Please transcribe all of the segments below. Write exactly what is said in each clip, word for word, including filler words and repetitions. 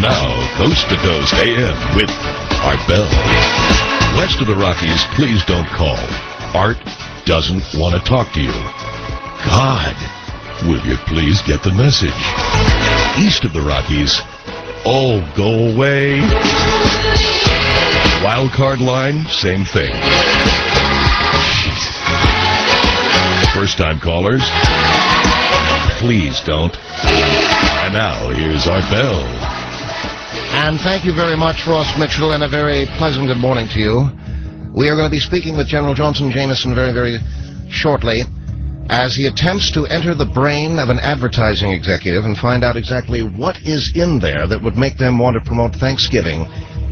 Now, Coast to Coast A M with Art Bell. West of the Rockies, please don't call. Art doesn't want to talk to you. God, will you please get the message? East of the Rockies, oh, go away. Wild card line, same thing. First-time callers, please don't. And now, here's Art Bell. And thank you very much, Ross Mitchell, and a very pleasant good morning to you. We are going to be speaking with General Johnson Jameson very, very shortly as he attempts to enter the brain of an advertising executive and find out exactly what is in there that would make them want to promote Thanksgiving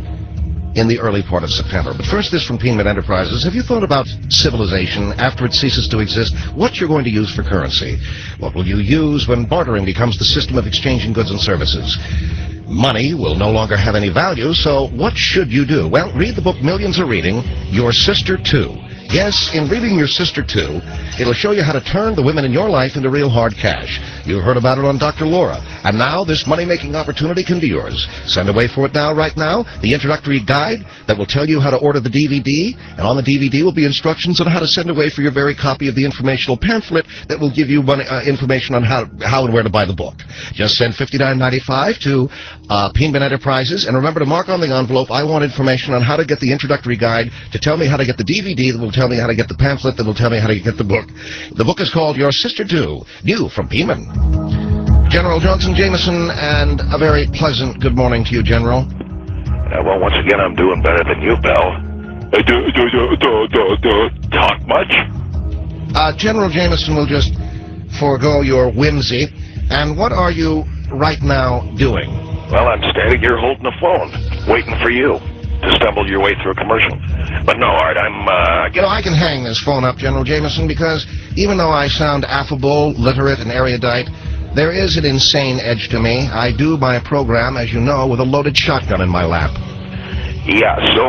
in the early part of September. But first, this from Penman Enterprises. Have you thought about civilization after it ceases to exist? What you're going to use for currency? What will you use when bartering becomes the system of exchanging goods and services? Money will no longer have any value, so what should you do? Well, read the book millions are reading, Your Sister Too. Yes, in reading Your Sister Too, it'll show you how to turn the women in your life into real hard cash. You've heard about it on Doctor Laura. And now this money-making opportunity can be yours. Send away for it now, right now, the introductory guide that will tell you how to order the D V D. And on the D V D will be instructions on how to send away for your very copy of the informational pamphlet that will give you money, uh, information on how, how and where to buy the book. Just send fifty-nine ninety-five to uh, Penman Enterprises. And remember to mark on the envelope, I want information on how to get the introductory guide, to tell me how to get the D V D that will tell me how to get the pamphlet that will tell me how to get the book. The book is called Your Sister Too, new from Penman. General Johnson Jameson, and a very pleasant good morning to you, General. Uh, well, once again, I'm doing better than you, Bell. Uh, do, do, do, do, do, do, talk much? Uh, General Jameson will just forego your whimsy. And what are you right now doing? Well, I'm standing here holding the phone, waiting for you to stumble your way through a commercial. But no, Art, I'm, uh... You know, I can hang this phone up, General Jameson, because even though I sound affable, literate, and erudite, there is an insane edge to me. I do my program, as you know, with a loaded shotgun in my lap. Yeah, so...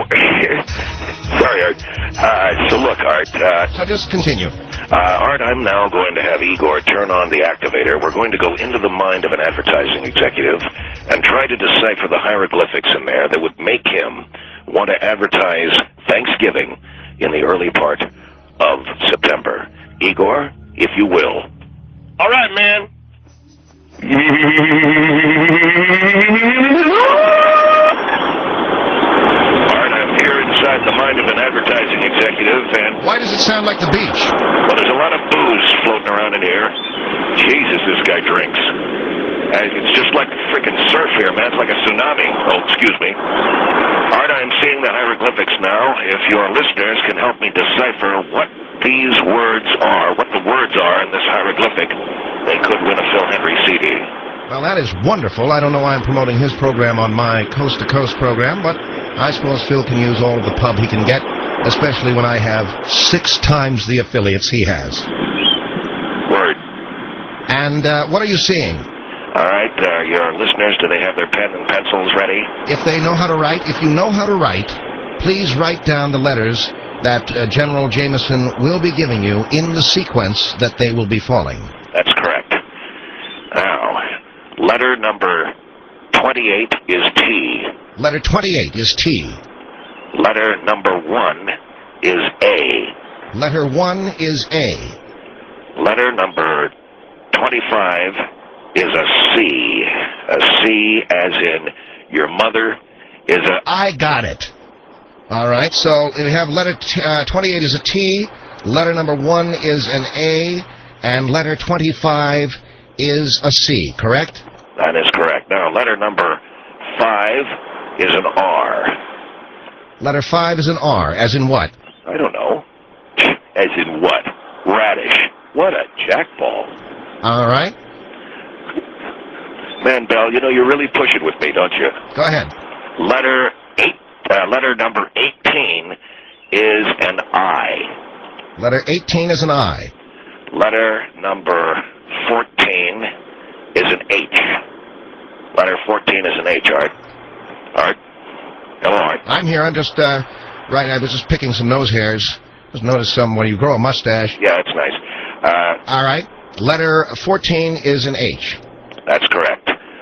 Sorry, Art. Uh, so look, Art, uh... So just continue. Uh, Art, I'm now going to have Igor turn on the activator. We're going to go into the mind of an advertising executive and try to decipher the hieroglyphics in there that would make him want to advertise Thanksgiving in the early part of September. Igor, if you will. All right, man. Art, I'm here inside the mind of an advertising executive, and... Why does it sound like the beach? Well, there's a lot of booze floating around in here. Jesus, this guy drinks. Uh, it's just like frickin' surf here, man. It's like a tsunami. Oh, excuse me. Art, I'm seeing the hieroglyphics now. If your listeners can help me decipher what these words are, what the words are in this hieroglyphic, they could win a Phil Henry C D. Well, that is wonderful. I don't know why I'm promoting his program on my Coast to Coast program, but I suppose Phil can use all of the pub he can get, especially when I have six times the affiliates he has. Word. And uh, what are you seeing? All right, uh, your listeners, do they have their pen and pencils ready? If they know how to write, if you know how to write, please write down the letters that uh, General Jameson will be giving you in the sequence that they will be falling. That's correct. Now, letter number twenty-eight is T. Letter twenty-eight is T. Letter number one is A. Letter one is A. Letter number twenty-five is a C. A C as in your mother is a... I got it. All right, so we have letter t uh, twenty-eight is a T, letter number one is an A, and letter twenty-five is a C, correct? That is correct. Now, letter number five is an R. Letter five is an R, as in what? I don't know. As in what? Radish. What a jackball. All right. Man, Bell, you know, you're really pushing with me, don't you? Go ahead. Letter eight, uh, letter number eighteen is an I. Letter eighteen is an I. Letter number fourteen is an H. Letter fourteen is an H, Art. Art? Hello, Art. I'm here. I'm just, uh, right, I was just picking some nose hairs. Just noticed some when you grow a mustache. Yeah, it's nice. Uh, All right. Letter fourteen is an H. That's correct. Letter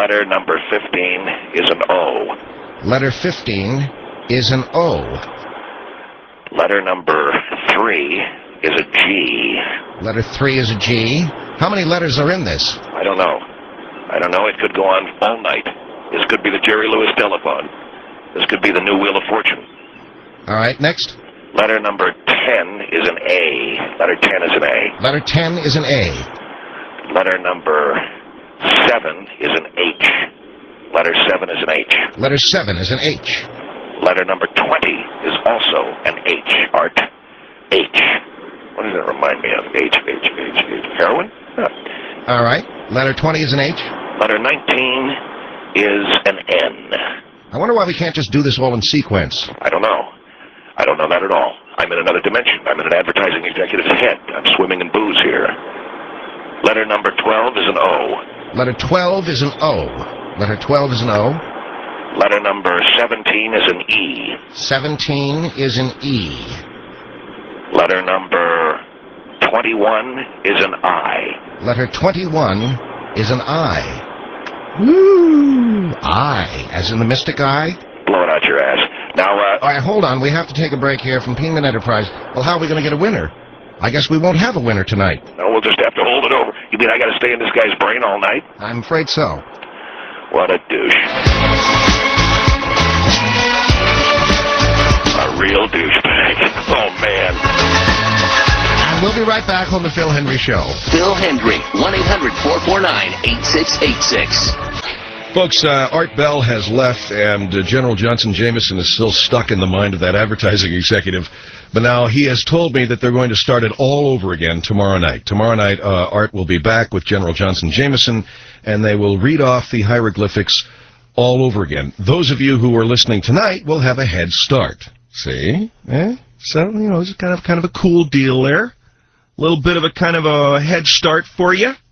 Letter number fifteen is an O. Letter fifteen is an O. Letter number three is a G. Letter three is a G. How many letters are in this? I don't know. I don't know. It could go on all night. This could be the Jerry Lewis telephone. This could be the new Wheel of Fortune. All right, next. Letter number ten is an A. Letter ten is an A. Letter ten is an A. Letter number seven is an H. Letter seven is an H. Letter seven is an H. Letter number twenty is also an H. Art. H. What does that remind me of? H, H, H, H. Heroin? Huh. All right. Letter twenty is an H. Letter nineteen is an N. I wonder why we can't just do this all in sequence. I don't know. I don't know that at all. I'm in another dimension. I'm in an advertising executive's head. I'm swimming in booze here. Letter number twelve is an O. Letter twelve is an O. Letter twelve is an O. Letter number seventeen is an E. seventeen is an E. Letter number twenty-one is an I. Letter twenty-one is an I. Woo! I, as in the mystic eye? Blow it out your ass. Now, uh... All right, hold on. We have to take a break here from Penman Enterprise. Well, how are we going to get a winner? I guess we won't have a winner tonight. No, we'll just have to hold it over. You mean I got to stay in this guy's brain all night? I'm afraid so. What a douche. A real douchebag. Oh, man. And we'll be right back on the Phil Hendry Show. Phil Hendry, one eight hundred four four nine eight six eight six. Folks, uh, Art Bell has left, and uh, General Johnson Jameson is still stuck in the mind of that advertising executive. But now he has told me that they're going to start it all over again tomorrow night. Tomorrow night, uh, Art will be back with General Johnson Jameson, and they will read off the hieroglyphics all over again. Those of you who are listening tonight will have a head start. See? Eh? So, you know, it's kind of kind of a cool deal there. A little bit of a kind of a head start for you.